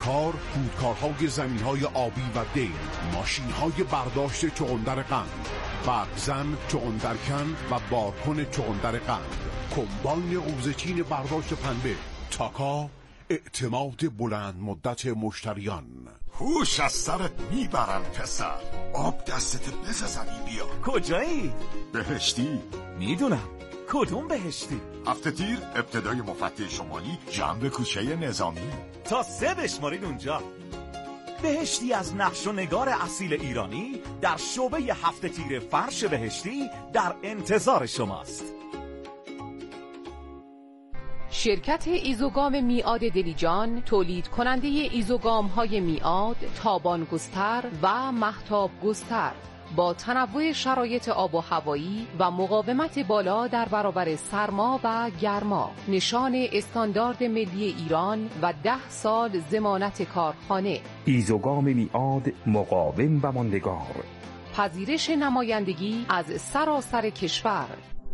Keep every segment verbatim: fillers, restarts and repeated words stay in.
کار خودکارهای زمینهای آبی و دیر، ماشینهای برداشت چغندر قند، برگزن، چغندرکن و بارکن چغندر قند، کمباین قوزچین برداشت پنبه. تاکا، اعتماد بلند مدت مشتریان. هوش از سرت میبرم پسر. آب دستت بزنی بیا. کجایی؟ بهشتی. میدونم. کدوم بهشتی؟ هفته تیر ابتدای مفتح شمالی جنب کوچه نظامی. تا سه بشمارید اونجا. بهشتی از نقش و نگار اصیل ایرانی در شعبه هفته تیر فرش بهشتی در انتظار شماست. شرکت ایزوگام میعاد دلیجان تولید کننده ایزوگام های میعاد، تابان گستر و مهتاب گستر با تنوع شرایط آب و هوایی و مقاومت بالا در برابر سرما و گرما، نشان استاندارد ملی ایران و ده سال ضمانت کارخانه. ایزوگام میعاد مقاوم و ماندگار. پذیرش نمایندگی از سراسر کشور.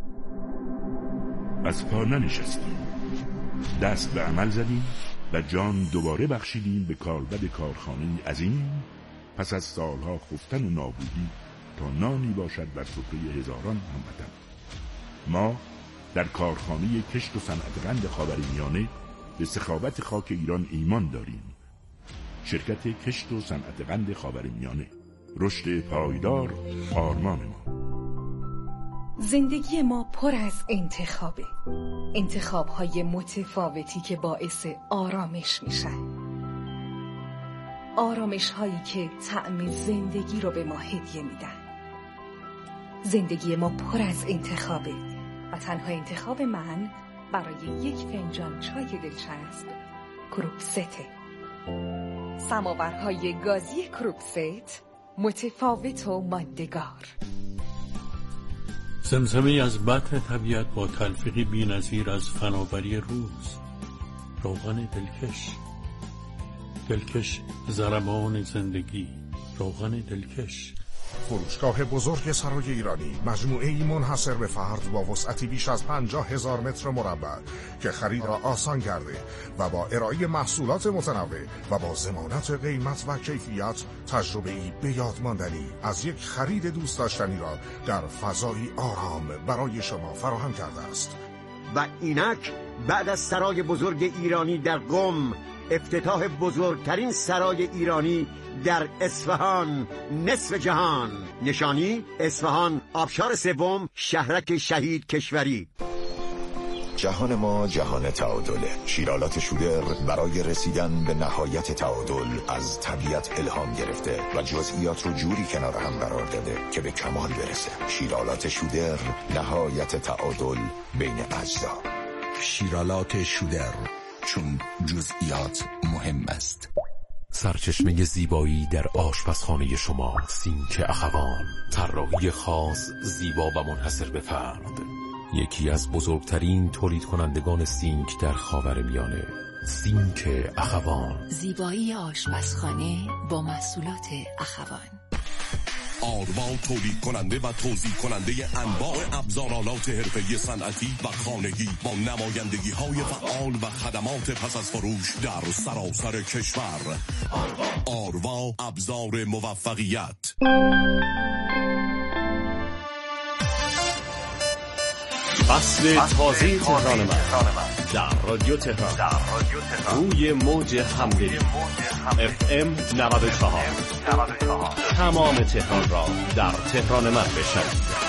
از پا ننشستیم، دست به عمل زدیم و جان دوباره بخشیدیم به کالبد کارخانه عظیم. پس از سالها خفتن و نابودی تا نانی باشد بر سفره هزاران هموطن. ما در کارخانه کشت و صنعت قند خاورمیانه به سخاوت خاک ایران ایمان داریم. شرکت کشت و صنعت قند خاورمیانه، رشد پایدار آرمان ما. زندگی ما پر از انتخابه، انتخاب‌های متفاوتی که باعث آرامش میشن، آرامش هایی که طعم زندگی رو به ما هدیه میدن. زندگی ما پر از انتخابه و تنها انتخاب من برای یک فنجان چای دلچسب کروکسته. سماورهای گازی کروکست، متفاوت و ماندگار. زمزمه از بطن طبیعت با تلفیقی بی‌نظیر از فناوری روز. روغن دلکش، دلکش ضربان زندگی. روغن دلکش. فروشگاه بزرگ سرای ایرانی، مجموعه‌ای منحصر به فرد با وسعتی بیش از پنجاه هزار متر مربع که خرید را آسان کرده و با ارائه محصولات متنوع و با ضمانت قیمت و کیفیت، تجربه‌ای به یاد ماندنی از یک خرید دوست داشتنی را در فضایی آرام برای شما فراهم کرده است. و اینک بعد از سرای بزرگ ایرانی در قم، افتتاح بزرگترین سرای ایرانی در اصفهان، نصف جهان. نشانی اصفهان، آبشار سوم، شهرک شهید کشوری. جهان ما جهان تعادله. شیرالات شودر برای رسیدن به نهایت تعادل از طبیعت الهام گرفته و جزئیات رو جوری کنار هم قرار داده که به کمال برسه. شیرالات شودر، نهایت تعادل بین اجزا. شیرالات شودر، چون جزئیات مهم است. سرچشمه زیبایی در آشپزخانه شما، سینک اخوان. طراحی خاص، زیبا و منحصر به فرد. یکی از بزرگترین تولید کنندگان سینک در خاورمیانه. سینک اخوان. زیبایی آشپزخانه با محصولات اخوان. آروا تولید کننده و توزیع کننده انواع ابزارالات حرفه‌ای صنعتی و خانگی با نمایندگی های فعال و خدمات پس از فروش در سراسر کشور. آروا، ابزار موفقیت. فصل تازه تهران من در رادیو تهران، روی موج همدلی اف ام نود و چهار. تمام تهران را در تهران من بشنوید.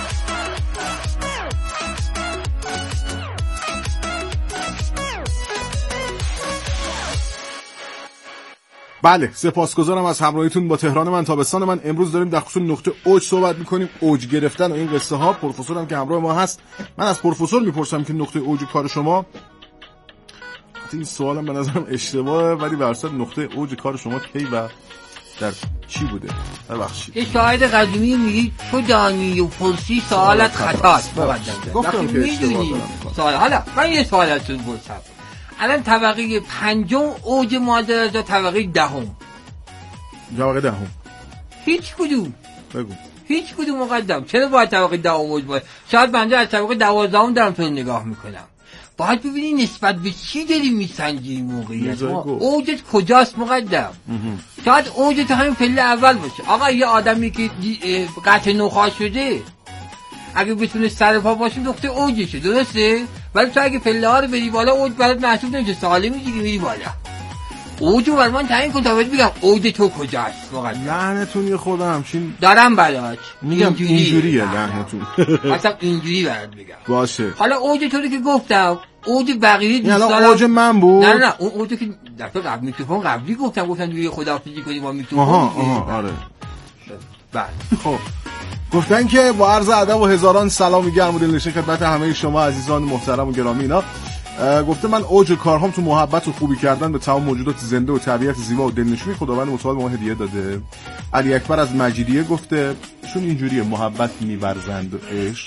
بله، سپاسگزارم از همراهیتون با تهران من تابستان من. امروز داریم در خصوص نقطه اوج صحبت میکنیم، اوج گرفتن و این قصه ها. پروفسور هم که همراه ما هست. من از پروفسور میپرسم که نقطه اوج کار شما، این سوالم به نظرم اشتباهه، ولی به هر صورت نقطه اوج کار شما کی و در چی بوده؟ ببخشید. یه شاعر قدیمی میگه تو دانی و پرسی سوالت خطاست. گفتم که اشتباه سوال. حالا من یه سوال ازتون پرسم. الان طبقه پنجم اوج معادلات یا طبقه دهم؟ طبقه دهم. هیچ کدوم. بگو. هیچ کدوم مقدم. چرا باید طبقه دهم اوج باشه؟ شاید بنده از طبقه دوازدهم دارم تو نگاه میکنم. باید ببینی نسبت به چی داری میسنجی این موقعیت. اوجت کجاست مقدم؟ شاید اوجت همین پله اول باشه. آقا یه آدمی که قطع نخاع شده اگه بتونه سر پا باشه نقطه اوجشه، درسته؟ ولی تو اگه پله ها رو بری بالا اوج برات محسوب نمیشه، سالمی دیگه میری بالا. اوجو بر من تعیین کن تا بهت بگم اوج تو کجاست. لعنتون یه خورده همچین دارم بلاش میگم اینجوریه لعنتون. اصلا اینجوری برات بگم باشه. حالا اوج تو رو که گفتم اوج بقیه دوستان یعنی اوج من بود. نه نه اون اوج که دفعه قبل میکروفون قبلی گفتم گفتم دیگه خداحافظی کنیم با میکروفون. آها آها آره. بله خب گفتن که با عرض ادب و هزاران سلام گرم و دلنشین خدمت همه شما عزیزان محترم و گرامی. اینا گفته من اوج کارهام تو محبت و خوبی کردن به تمام موجودات زنده و طبیعت زیبا و دلنشینی خداوند متعال به ما هدیه داده. علی اکبر از مجیدیه گفته چون اینجوریه محبت می‌ورزند عشق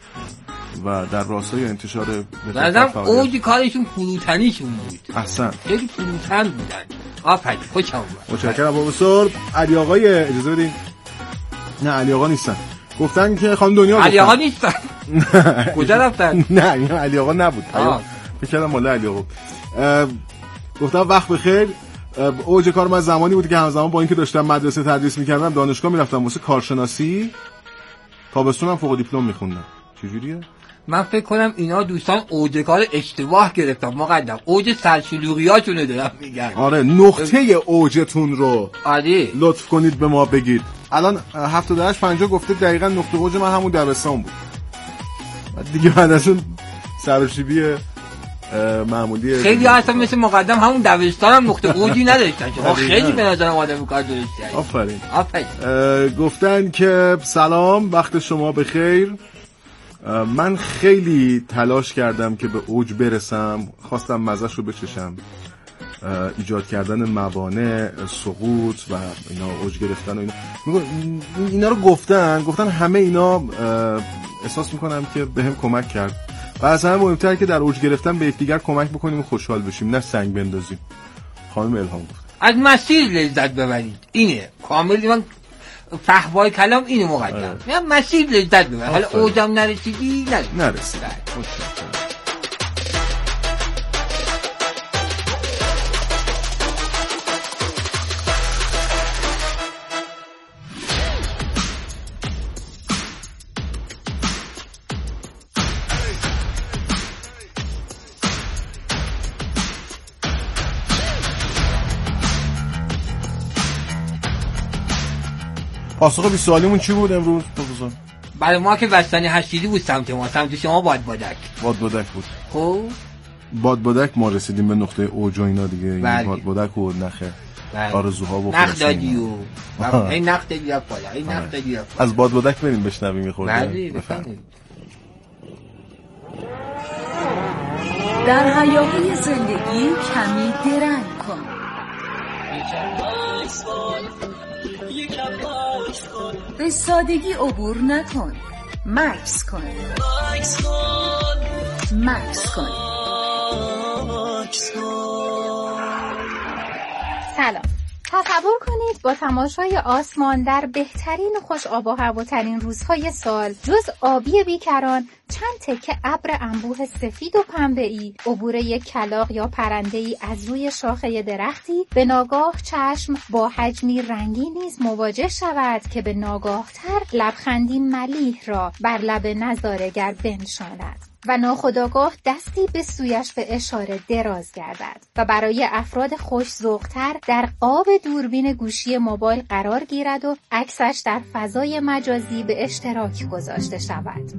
و در راستای انتشار بعدم اوج کارشون فروتنیشون بود. احسن خیلی فروتن بودن. آفرین خوشم اومد. متشکرم بابا سر. علی آقای اجازه بدین. نه علی آقا نیستن. گفتن که خانم دنیا علی آقا نیستن. کجا رفتن؟ نه این علی آقا نبود. فکر کردم مال علی آقا. گفتم وقت بخیر. اوج کار من زمانی بود که همزمان با اینکه داشتم مدرسه تدریس می‌کردم دانشگاه می‌رفتم واسه کارشناسی. تابستونم فوق دیپلم می‌خوندم. چجوریه؟ من فکر کنم اینا دوستان اوج کار اشتباه گرفتن مقدم. اوج سرشلوغیاتونو دارم میگن. آره نقطه اوجتون رو آره لطف کنید به ما بگید. الان هفتاد و هشت پنجاه گفته دقیقاً نقطه اوج من همون دبستان بود. دیگه بعد از اون سرشیبی معمولی خیلی اصلا مثل مقدم همون دبستان هم نقطه اوجی نداشتن. چون خیلی به نظرم آدم کار درستی. آفرین. آفرین. گفتن که سلام وقت شما بخیر. من خیلی تلاش کردم که به اوج برسم، خواستم مزه‌ش رو بچشم، ایجاد کردن موانع سقوط و اینا اوج گرفتن و اینا اینا رو گفتن گفتن همه اینا احساس میکنم که بهم کمک کرد و از همه مهمتر که در اوج گرفتن به یکدیگر کمک بکنیم و خوشحال بشیم نه سنگ بندازیم. خانم الهام گفت از مسیر لذت ببرید. اینه کامل من فحوای کلام اینو مقدم میگم مسیر لذت ببر. حالا اوجم نرسیدی نه نرسیدی. پاسخ بیست سوالیمون چی بود امروز پروفسور؟ برای ما که بستنی هشتیدی بود سمت ما، سمت شما باد بادک. باد بادک بود. خب باد بادک ما رسیدیم به نقطه اوج و اینا دیگه. این باد بادک و نخه آرزوها و نخ دادی و این نخ دادی رفت بالا این نخ دادی رفت از باد بادک بریم بشنویم میخورده. بله بفرمایید. در هیاهوی زندگی کمی درنگ کن. به سادگی عبور نکن. مکس کن. مکس کن. سلام. تصور کنید با تماشای آسمان در بهترین و خوش آب و هواترین روزهای سال جز آبی بیکران چند تکه ابر انبوه سفید و پنبه‌ای عبور یک کلاغ یا پرنده‌ای از روی شاخه درختی به ناگاه چشم با حجمی رنگی نیز مواجه شود که به ناگاه‌تر لبخندی ملیح را بر لب نظاره‌گر بنشاند و ناخودآگاه دستی به سویش به اشاره دراز گردد و برای افراد خوش‌ذوق‌تر در قاب دوربین گوشی موبایل قرار گیرد و عکسش در فضای مجازی به اشتراک گذاشته شود.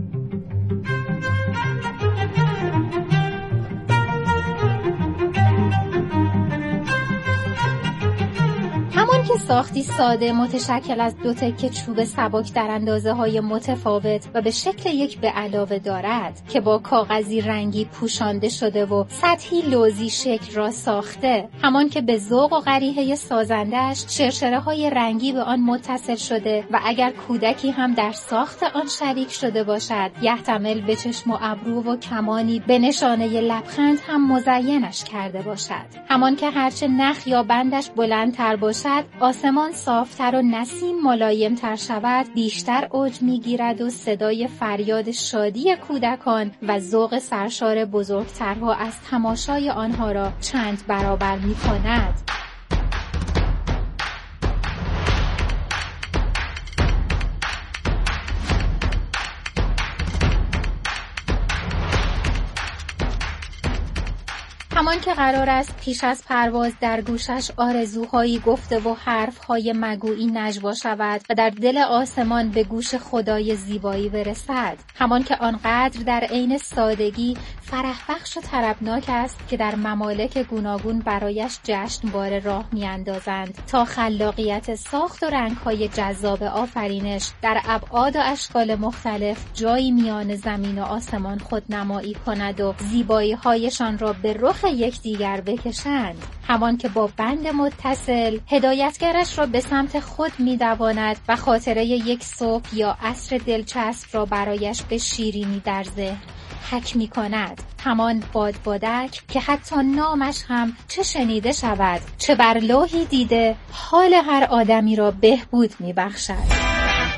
همان که ساختی ساده متشکل از دو تکه چوب سبک در اندازه های متفاوت و به شکل یک به علاوه دارد که با کاغذی رنگی پوشانده شده و سطحی لوزی شکل را ساخته، همان که به ذوق و قریحه سازنده‌اش شرشره های رنگی به آن متصل شده و اگر کودکی هم در ساخت آن شریک شده باشد یحتمل به چشم و ابرو و کمانی به نشانه لبخند هم مزینش کرده باشد، همان که هرچه نخ یا بندش بلندتر باشد آسمان صافتر و نسیم ملایمتر شود، بیشتر اوج میگیرد و صدای فریاد شادی کودکان و ذوق سرشار بزرگترها از تماشای آنها را چند برابر می‌کند. همان که قرار است پیش از پرواز در گوشش آرزوهایی گفته و حرفهای مگویی نجوا شود و در دل آسمان به گوش خدای زیبایی برسد. همان که آنقدر در عین سادگی فرح بخش و طربناک است که در ممالک گوناگون برایش جشنواره راه میاندازند تا خلاقیت ساخت و رنگهای جذاب آفرینش در ابعاد و اشکال مختلف جایی میان زمین و آسمان خودنمایی کند و زیبایی‌هایشان را به رخ یکدیگر بکشند. همان که با بند متصل هدایتگرش را به سمت خود می‌دواند و خاطره یک صبح یا عصر دلچسب را برایش به شیرینی در ذهن حک می‌کند. همان بادبادک که حتی نامش هم چه شنیده شود چه بر لوحی دیده حال هر آدمی را بهبود می‌بخشد.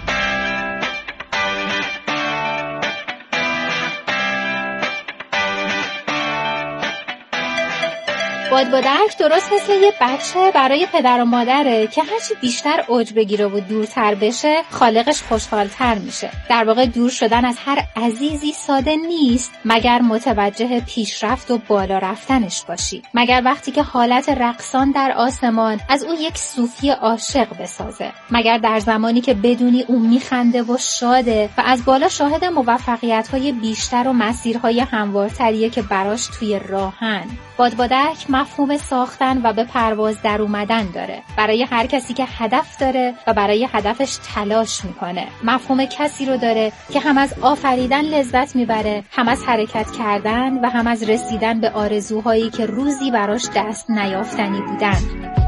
بادبادک درست مثل یه بچه برای پدر و مادره که هرچی بیشتر اوج بگیره و دورتر بشه خالقش خوشحالتر میشه. در واقع دور شدن از هر عزیزی ساده نیست مگر متوجه پیشرفت و بالا رفتنش باشی، مگر وقتی که حالت رقصان در آسمان از او یک صوفی عاشق بسازه، مگر در زمانی که بدونی او میخنده و شاده و از بالا شاهد موفقیت‌های بیشتر و مسیرهای هموارتریه که براش توی راهن. بادبادک مفهوم ساختن و به پرواز در اومدن داره. برای هر کسی که هدف داره و برای هدفش تلاش میکنه. مفهوم کسی رو داره که هم از آفریدن لذت میبره، هم از حرکت کردن و هم از رسیدن به آرزوهایی که روزی براش دست نیافتنی بودن.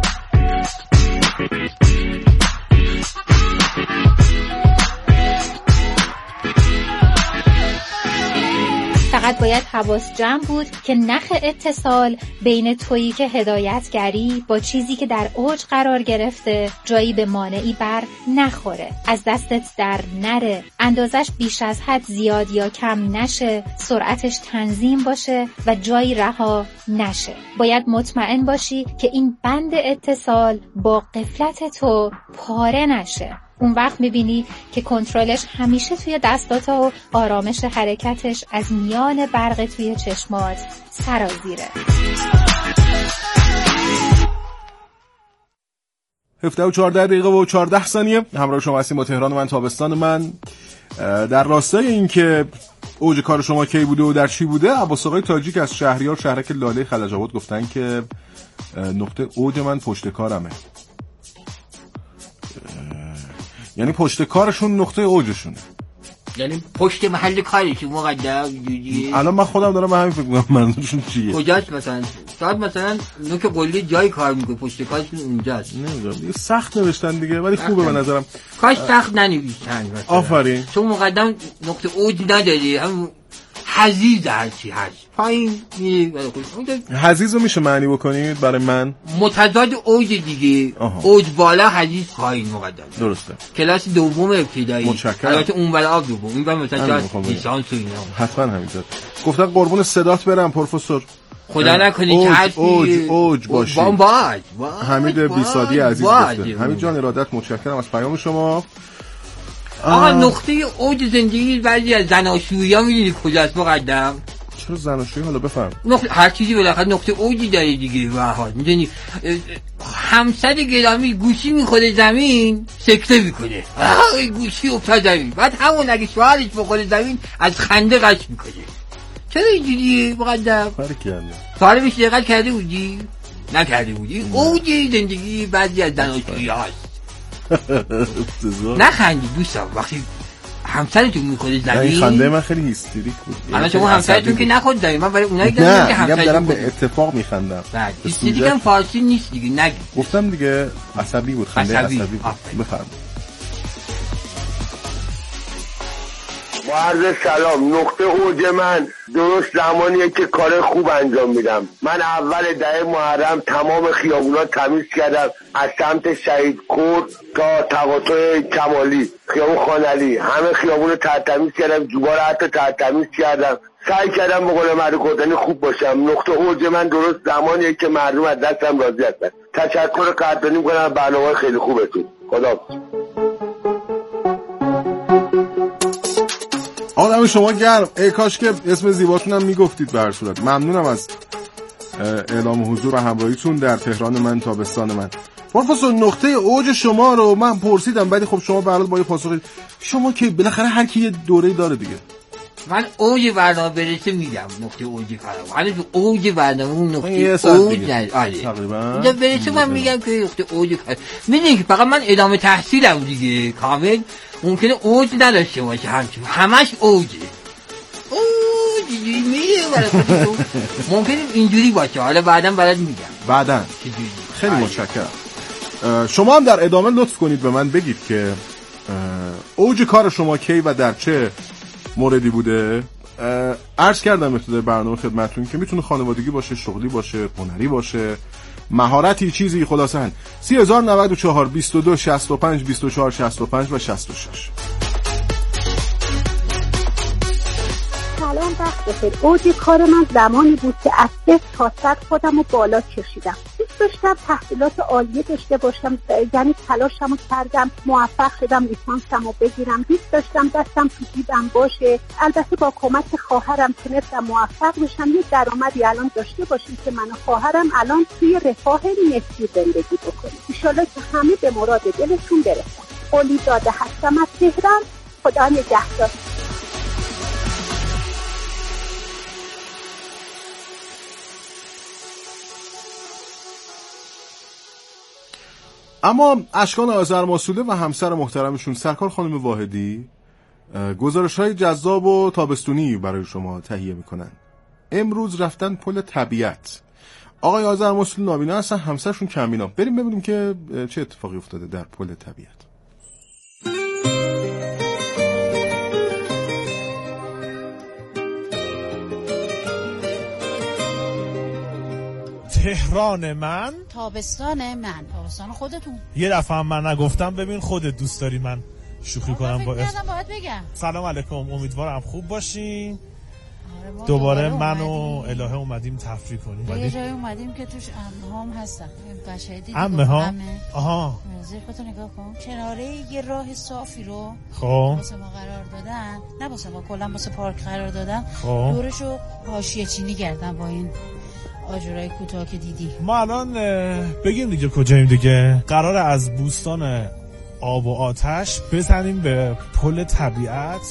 فقط باید حواس جمع بود که نخ اتصال بین تویی که هدایتگری با چیزی که در اوج قرار گرفته جایی به مانعی بر نخوره، از دستت در نره، اندازش بیش از حد زیاد یا کم نشه، سرعتش تنظیم باشه و جایی رها نشه. باید مطمئن باشی که این بند اتصال با غفلت تو پاره نشه. اون وقت میبینی که کنترلش همیشه توی دستاتا و آرامش حرکتش از میان برق توی چشمات سرازیره. هفده و چهارده دقیقه و چهارده ثانیه همراه شما هستیم با تهران من تابستان من. در راستای این که اوج کار شما کی بوده و در چی بوده، عباس آقای تاجیک از شهریار شهرک لاله خلج آباد گفتن که نقطه اوج من پشت کارمه. یعنی پشت کارشون نقطه اوجشونه، یعنی پشت محل کارشون مقدم. الان من خودم دارم به همین فکر می‌کنم منظورشون چیه. کجاست مثلا؟ شاید مثلا نوک قلی جای کار میکنه پشت کارشون اونجاست. نمیدونم، سخت نوشتن دیگه ولی خوبه به نظرم. کاش سخت ننوشتن مثلا. آفرین. چون مقدم نقطه اوج نداری، هم حزیز هرچی هست پایین می حزیز رو میشه معنی بکنید برای من؟ متضاد اوج دیگه. آها. اوج بالا حزیز پایین مقدم. درسته. کلاس دوم ابتدایی. متشکرم. البته اون بالا آب دوم این بالا مثلا لیسانس و اینا. حتما همینطور. گفتن قربون صدات برم پروفسور. خدا نکنه که حرفی اوج اوج باشی. باج حمید بیسادی عزیز گفته. حمید جان ارادت متشکرم از پیام شما. آقا نقطه اوج زندگی بعضی از زناشویی‌ها می‌دونی کجاست مقدم؟ چرا زناشویی؟ حالا بفهم. نقطه هر چیزی بالاخره نقطه اوجی داره دیگه. واحد می‌دونی همسر گرامی گوشی می‌خوره زمین سکته می‌کنه. آه گوشی افتاد زمین. بعد همون اگه شوهرش بخوره زمین از خنده قش می‌کنه. چرا اینجوریه مقدم؟ فرق کرده. سوال میشه دقت کرده بودی؟ نکرده بودی؟ اوج زندگی بعضی از زناشویی‌هاست. نخندی دوستم وقتی همسرتون میخوره زمین. این خنده من خیلی هیستریک بود. الان شما همسرتون که نخورد زمین، من برای اونایی که همسرتون دارم به اتفاق میخندم. هیستریک هم فارسی نیست دیگه. نگی گفتم دیگه عصبی بود، خنده عصبی, عصبی بود. بفرمایید. با عرض سلام. نقطه اوج من درست زمانیه که کار خوب انجام میدم. من اول دهه محرم تمام خیابونا تمیز کردم، از سمت شهید کرد تا تقاطع کمالی، خیابون خانعلی، همه خیابون تحت تمیز کردم، جوبا رو حتی تحت تمیز کردم. سعی کردم به قول معروف گفتنی خوب باشم. نقطه اوج من درست زمانیه که مردم از دستم راضی هستن. تشکر قدردانی میکنم برنامه خیلی خوبتون. خدا آدم شما گرم. ای کاش که اسم زیباتون هم میگفتید. به هر صورت ممنونم از اعلام حضور و همراهیتون در تهران من تابستان من. پروفسور نقطه اوج شما رو من پرسیدم، ولی خب شما به هر حال با یه پاسخی شما که بالاخره هر کی یه دوره‌ای داره دیگه. من اوج برنامه برسه میدم نقطه اوجی فرام، ولی تو اوج برنامه اون نقطه اوج نه. آره تقریبا برسه من میگم که نقطه اوج میدونی که فقط من ادامه تحصیلم دیگه کامل ممکنه اوج نداشته باشه، همچنین همش اوجه اوج میگه ممکنه اینجوری باشه. حالا بعداً برات میگم بعداً. خیلی متشکرم. شما هم در ادامه لطف کنید به من بگید که اوج کار شما کی و در چه موردی بوده. عرض کردم ابتدای برنامه خدمتتون که میتونه خانوادگی باشه، شغلی باشه، هنری باشه، مهارتی، چیزی، خلاصن سی هزار نود و چهار بیست و دو شصت و پنج بیست و چهار شصت و پنج و شصت و شش. سلام وقت بخیر. اوج کار من زمانی بود که از صفر تا صد خودم رو بالا کشیدم. دوست داشتم تحصیلات عالیه داشته باشم، یعنی تلاشمو کردم، موفق شدم لیسانسمو بگیرم. دوست داشتم دستم تو جیبم باشه. البته با کمک خواهرم تونستم موفق بشم، یه درآمدی الان داشته باشیم که من و خواهرم الان توی رفاه نسبی زندگی بکنیم. ان شاءالله که همه به مراد دلشون برسن. قلی داده هستم از تهران. خدا نگهدار. اما اشکان آذرماسوله و همسر محترمشون سرکار خانم واحدی گزارش‌های جذاب و تابستونی برای شما تهیه میکنن. امروز رفتن پل طبیعت. آقای آذرماسوله نابینا هستن، همسرشون کمبینا. بریم ببینیم که چه اتفاقی افتاده در پل طبیعت. تهران من، تابستان من، تابستان خودتون. یه دفعه هم من نگفتم، ببین خودت دوست داری من شوخی کنم با اسم. باید بگم سلام علیکم، امیدوارم خوب باشین. آره دوباره من و الهه اومدیم تفریح کنیم. یه جایی اومدیم که توش عمه‌هام هستن. بچه‌ها دیدی عمه‌ها؟ آها. زیر خودت نگاه کن. کناره یه راه صافی رو خب واسه ما قرار دادن. نه واسه ما، کلا واسه پارک قرار دادن. خب دورشو حاشیه چینی کردن با این آجرای کوتاه که دیدی. ما الان بگیم دیگه کجاییم دیگه. قرار از بوستان آب و آتش بزنیم به پل طبیعت.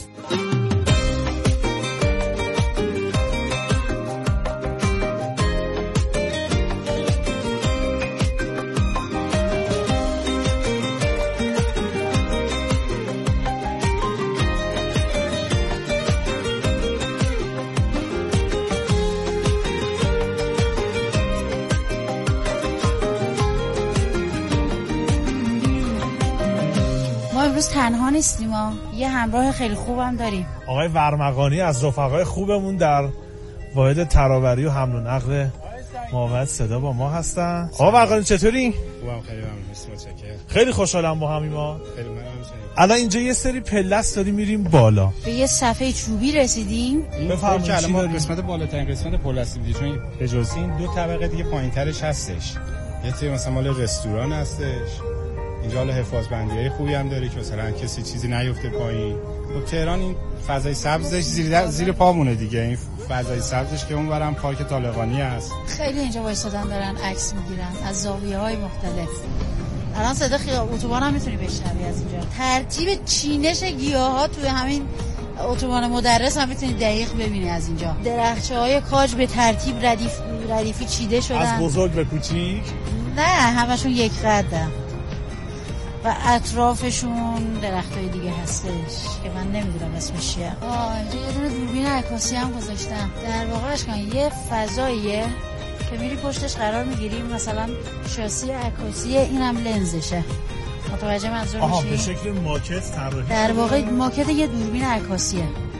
تنها نیستیم ها، یه همراه خیلی خوبم داریم. آقای ورمقانی از رفقای خوبمون در واحد ترابری و حمل و نقل معاونت صدا با ما هستن. آقا ورمقانی چطوری؟ خوبم، خیلی ممنون، متشکرم. خیلی خوشحالم با همین ما. خیلی ممنون. الان اینجا یه سری پله‌ست داریم میریم بالا. به یه صفحه چوبی رسیدیم. بفرمایید که الان ما قسمت بالاترین قسمت پل هستیم دیگه، چون به جز این دو طبقه دیگه پایین‌ترش هستش. یه سری مثلا مال رستوران هستش. اینجا حالا حفاظت‌بندی‌های خوبی هم داره که مثلا کسی چیزی نیفته پایین. خب تهران این فضای سبزش زیر زیر پامونه دیگه، این فضای سبزش که اونورم پارک طالقانی است. خیلی اینجا وایسادن دارن عکس میگیرن از زاویه‌های مختلف. الان صدا خیابون اتوبان هم میتونی بشنوی از اینجا. ترتیب چینش گیاهات توی همین اتوبان مدرس هم میتونی دقیق ببینی از اینجا. درخت‌های کاج به ترتیب ردیف ردیفی چیده شدن. از بزرگ به کوچیک؟ نه، همشون یک قدن. و اطرافشون درختای دیگه هستش که من نمیدونم اسمش چیه. آه اینجا یه دونه دوربین عکاسی هم گذاشتم. در واقع اشکان یه فضاییه که میری پشتش قرار میگیری، مثلا شاسی عکاسی، اینم لنزشه. متوجه منظور میشی؟ آها، به شکل ماکت طراحی. در واقع ماکت یه دوربین عکاسیه.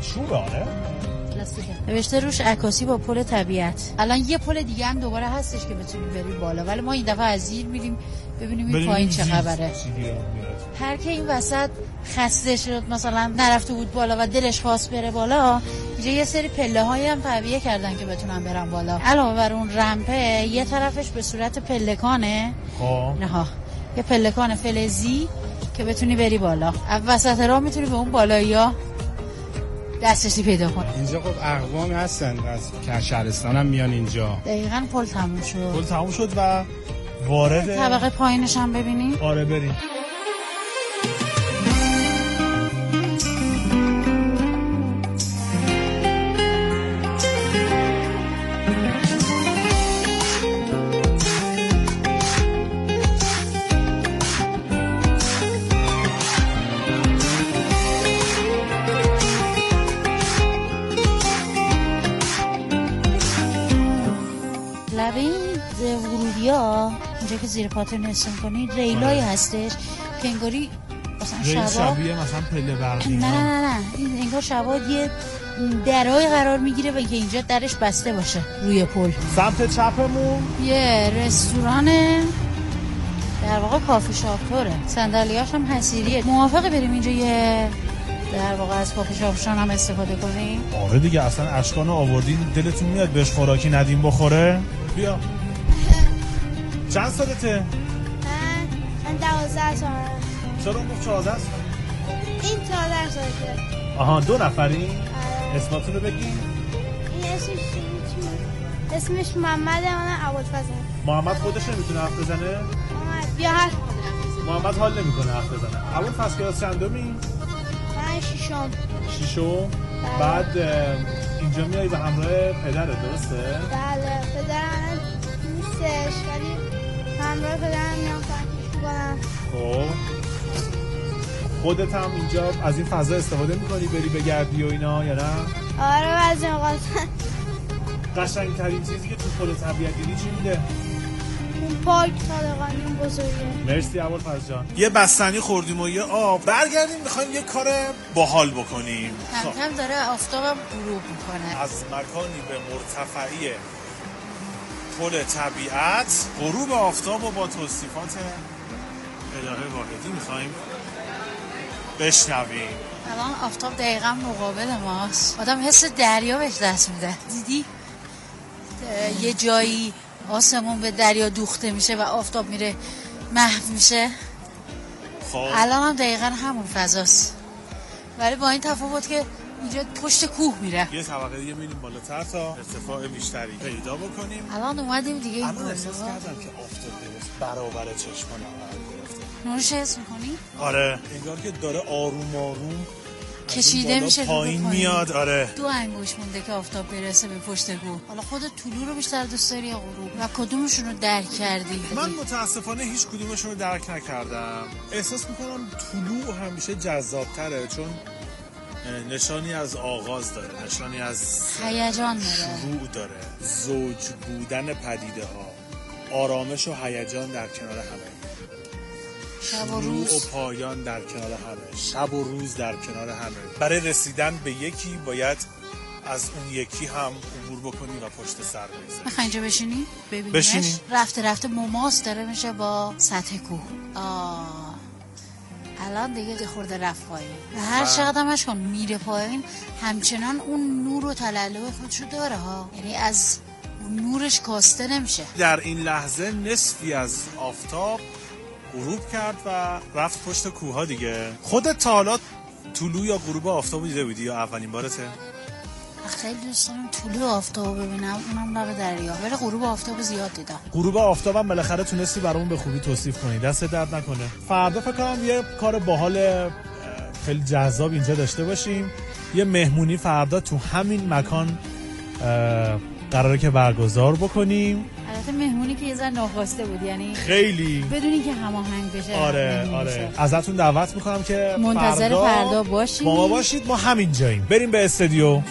چوبه آره نوشته روش عکاسی با پل طبیعت. الان یه پل دیگه هم دوباره هستش که بتونیم بریم بالا، ولی ما این دفعه از زیر میریم ببینیم این پایین چه خبره. هر که این وسط خسته شد مثلا نرفته بود بالا و دلش خواست بره بالا، اینجا یه سری پله هایی هم تعبیه کردن که بتونن برن بالا. علاوه بر اون رمپه یه طرفش به صورت پلکانه، نه ها یه پلکان فلزی که بتونی بری بالا. وسط راه میتونی به اون بالایی‌ها دسترسی پیدا کنی. اینجا خب اقوامی هستن از شهرستان هم میان اینجا. دقیقاً پل تموم شد. پل تموم شد و وارد طبقه پایینش هم ببینیم. آره بریم. اونجا که زیر پاتو نشون کنی ریلای هستش که انگاری مثلا شبا شبیه مثلا پله برقی. نه نه نه نه این انگار شبا یه درای قرار میگیره و که اینجا درش بسته باشه روی پل. سمت چپمون یه رستورانه، در واقع کافی شاپتوره، صندلیاش هم حصیریه. موافقه بریم اینجا یه در واقع از کافی شاپشان هم استفاده کنیم؟ آره دیگه، اصلا اشکان آوردین دلتون میاد بهش خوراکی ندیم بخوره؟ بیا. چند سالته؟ من دوازده سالم. چرا گفت چهارده سال؟ این چهارده سالته. آها دو نفرین؟ اسماتون رو بگین؟ این اسمش اسمش محمده، من ابوالفضل. محمد خودش نمیتونه حرف بزنه؟ محمد بیا حرف محمد حال نمیکنه حرف بزنه. ابوالفضل کلاس چندمی؟ من ششم. ششم؟ بعد اینجا میای به همراه پدرت درسته؟ بله، پدرم نیستش ولی همراه پدرم میام کمکش میکنم. خب خودت هم اینجا از این فضا استفاده میکنی بری بگردی و اینا یا نه؟ آره بعضی اوقات. قشنگترین چیزی که تو پل طبیعت دیدی چی بوده؟ اون پارک طالقانی اون بزرگه. مرسی ابوالفضل جان. یه بستنی خوردیم و یه آب. برگردیم میخوایم یه کار باحال بکنیم. کم کم داره آفتابم غروب میکنه. از مکانی به مرتفعی پل طبیعت غروب آفتاب و با توصیفات الهه واحدی میخوایم بشنویم. الان آفتاب دقیقا مقابل ماست. آدم حس دریا بهش دست میده. دیدی یه جایی آسمون به دریا دوخته میشه و آفتاب میره محو میشه؟ خب الان هم دقیقا همون فضاست، ولی با این تفاوت که اینجا پشت کوه میره. یه طبقه دیگه میریم بالاتر تا ارتفاع بیشتری پیدا بکنیم. الان اومدیم دیگه این الان احساس کردم که آفتاب درست برابر چشمانم قرار گرفته. نورش حس میکنی؟ آره انگار که داره آروم آروم کشیده میشه پایین میاد. آره دو انگوش مونده که آفتاب برسه به پشت کوه. حالا خودت طلوع رو بیشتر دوست داری یا غروب و کدومشون رو درک کردی؟ من متاسفانه هیچ کدومشون رو درک نکردم. احساس میکنم طلوع همیشه جذابتره چون نشانی از آغاز داره، نشانی از هیجان داره، شروع داره، زوج بودن پدیده ها، آرامش و هیجان در کنار همه، شب و روز و پایان در کنار همه، شب و روز در کنار همه. برای رسیدن به یکی باید از اون یکی هم عبور بکنی و پشت سر بزنی. میخوای اینجا بشینی؟ ببینیش؟ بشینی؟ رفته رفته مماس داره میشه با سطح کوه. آه الان دیگه خورده رفت پایین و هر چقدر همش کن میره پایین همچنان اون نور و تلالو خودشو داره ها، یعنی از نورش کاسته نمیشه. در این لحظه نصفی از آفتاب غروب کرد و رفت پشت کوه ها دیگه. خودت تا حالا طلوع یا غروب آفتاب دیده بودی یا اولین بارته؟ خیلی دوست دارم طلوع آفتاب ببینم، اونم لب دریا، ولی غروب آفتاب زیاد دیدم. غروب آفتابم بالاخره تونستی برامون به خوبی توصیف کنی، دست درد نکنه. فردا فکر کنم یه کار باحال خیلی جذاب اینجا داشته باشیم. یه مهمونی فردا تو همین مکان قراره که برگزار بکنیم. البته مهمونی که یه ذره ناخواسته بود، یعنی خیلی بدونی که هماهنگ بشه. آره آره ازتون دعوت میکنم که منتظر فردا, فردا باشید. ما باشید، ما همین جاییم. بریم به استودیو.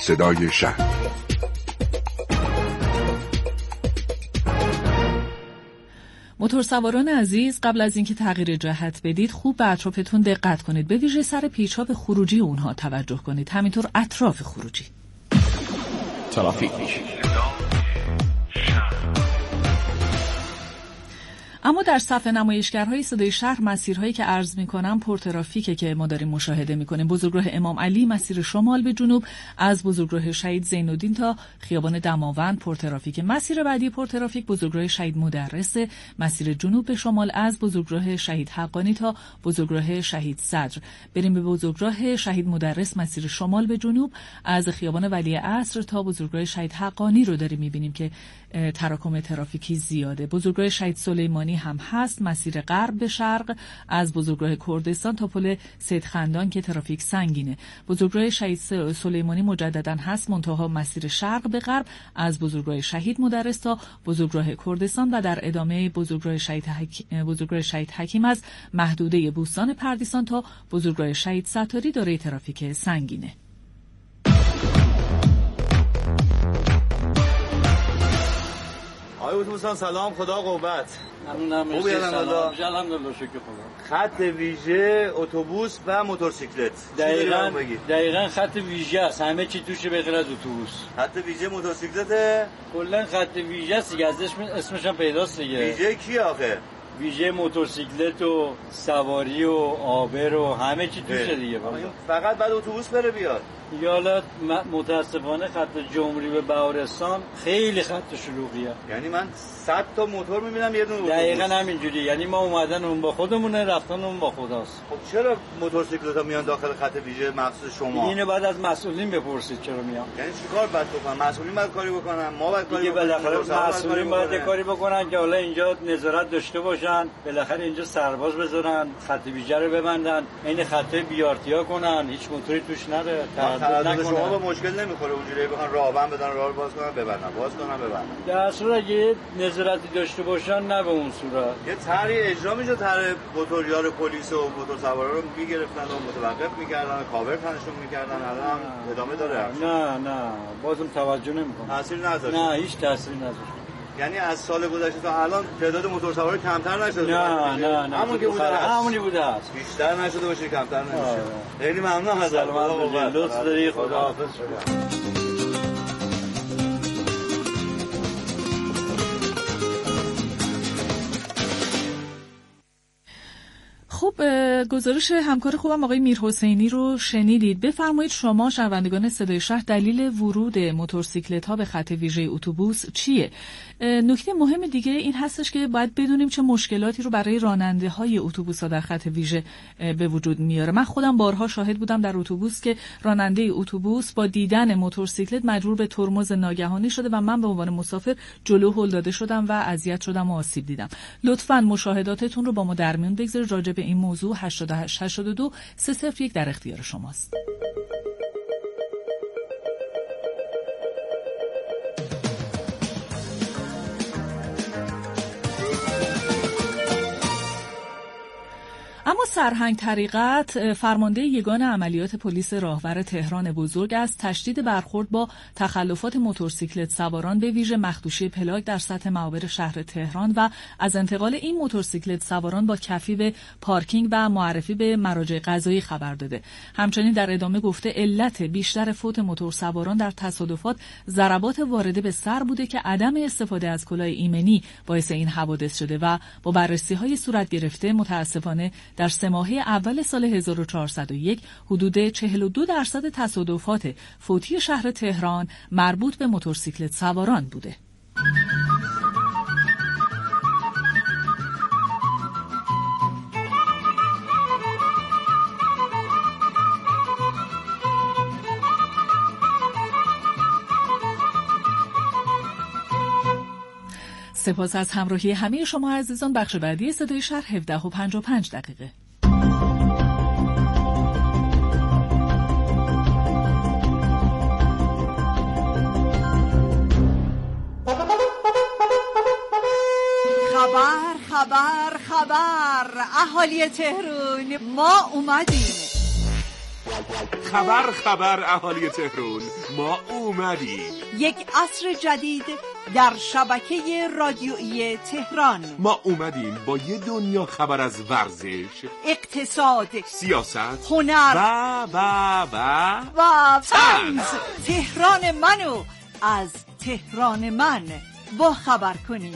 صدای شهر. موتورسواران عزیز، قبل از اینکه تغییر جهت بدید خوب به اطرافتون دقت کنید. به ویژه سر پیچ‌ها به خروجی اونها توجه کنید. همینطور اطراف خروجی. ترافیک. اما در صفحه نمایشگرهای صدای شهر مسیرهایی که عرض می‌کنم پرترافیکه که ما داریم مشاهده می‌کنیم. بزرگراه امام علی مسیر شمال به جنوب از بزرگراه شهید زین‌الدین تا خیابان دماوند پرترافیک. مسیر بعدی پرترافیک بزرگراه شهید مدرس، مسیر جنوب به شمال از بزرگراه شهید حقانی تا بزرگراه شهید صدر. بریم به بزرگراه شهید مدرس مسیر شمال به جنوب از خیابان ولی عصر تا بزرگراه شهید حقانی رو داریم می‌بینیم که تراکم ترافیکی زیاده. بزرگراه شهید سلیمانی هم هست، مسیر غرب به شرق از بزرگراه کردستان تا پل سید خندان که ترافیک سنگینه. بزرگراه شهید سلیمانی مجددا هست، منتها مسیر شرق به غرب از بزرگراه شهید مدرس تا بزرگراه کردستان و در ادامه بزرگراه شهید حکیم بزرگراه شهید حکیم از محدوده بوستان پردیسان تا بزرگراه شهید ستاری دارای ترافیک سنگینه. آقای اتوبوسان سلام، خدا قوت. ممنونم. خوبی الحمدلله. الحمدلله شکر خدا. خط ویژه اتوبوس و موتورسیکلت. دقیقاً دقیقاً خط ویژه است، همه چی توشه به غیر از اتوبوس. خط ویژه موتورسیکلت کلا خط ویژه است دیگه، از اسم اسمش هم پیداست دیگه. ویژه کی آخه؟ ویژه موتورسیکلت و سواری و آبر و همه چی توشه دیگه. فقط بعد اتوبوس بره بیاد. یالت متاسفانه خط جمهوری به بهارستان خیلی خط شلوغیه. یعنی من صد تا موتور میبینم یه دونه اتوبوس. دقیقاً همینجوری، یعنی ما اومدن اون با خودمونه، رفتن اون با خداست. خب چرا موتورسیکلت‌ها میان داخل خط ویژه مخصوص شما؟ اینو بعد از مسئولین بپرسید چرا میان. یعنی چیکار باید بکنن؟ مسئولین باید کاری بکنن، ما باید کاری بکنیم. دیگه بالاخره مسئولین باید کاری بکنن که حالا اینجا نظارت داشته باشن، بالاخره اینجا سرباز بذارن، خط ویژه رو ببندن، این خط بیارتیا کنن، هیچ موتوری توش نره. تردد شما با مشکل نمیخوره اونجوری بخوان راهبند بدن، راه رو باز کنن ببندن، باز کنن ببندن. در صورت اگه نظارتی داشته باشن نه به اون صورت. یه طرحی اجرا میشه، طرح موتوریار پلیس و موتورسوارا رو میگرفتن و متوقف میکردن، کاور تنشون میکردن، الان ادامه داره. نه نه بازم توجه نمیکنن. تاثیر نذاشت. نه هیچ تاثیری نذاشت. یعنی از سال گذشته تا الان تعداد موتورسوارا کمتر نشده؟ نه نه نه همون که بوده است. همونی بوده است. بیشتر نشده باشه، کمتر نشه. خیلی ممنون ازت. سلامت لطف داری، خداحافظ شما. خب گزارش همکار خوبم آقای میرحسینی رو شنیدید. بفرمایید شما شنوندگان صدای شهر دلیل ورود موتورسیکلت ها به خط ویژه اتوبوس چیه؟ نکته مهم دیگه این هستش که باید بدونیم چه مشکلاتی رو برای راننده های اتوبوس ها در خط ویژه به وجود میاره. من خودم بارها شاهد بودم در اتوبوس که راننده اتوبوس با دیدن موتورسیکلت مجبور به ترمز ناگهانی شده و من به عنوان مسافر جلو هل داده شدم و اذیت شدم و آسیب دیدم. لطفاً مشاهداتتون رو با ما در میون بگذارید. راجع به این موضوع هشتاد و هشت هشتاد و دو سه صفر یک در اختیار شماست. اما سرهنگ طریقت فرمانده یگان عملیات پلیس راهور تهران بزرگ از تشدید برخورد با تخلفات موتورسیکلت سواران به ویژه مخدوشی پلاک در سطح معابر شهر تهران و از انتقال این موتورسیکلت سواران با کفی به پارکینگ و معرفی به مراجع قضایی خبر داده. همچنین در ادامه گفته علت بیشتر فوت موتورسواران در تصادفات ضربات وارده به سر بوده که عدم استفاده از کلاه ایمنی باعث این حوادث شده و با بررسی‌های صورت گرفته متأسفانه در سه ماهه اول سال هزار و چهارصد و یک حدود چهل و دو درصد تصادفات فوتی شهر تهران مربوط به موتورسیکلت سواران بوده. سپاس از همراهی همه شما عزیزان. بخش بعدی صدای شهر هفده و پنجاه و پنج دقیقه. خبر خبر خبر اهالی تهران، ما اومدیم. خبر خبر اهالی تهران، ما اومدیم. یک عصر جدید در شبکه رادیویی تهران. ما اومدیم با یه دنیا خبر از ورزش، اقتصاد، سیاست، هنر و و و و طنز. تهران منو از تهران من با خبر کنیم.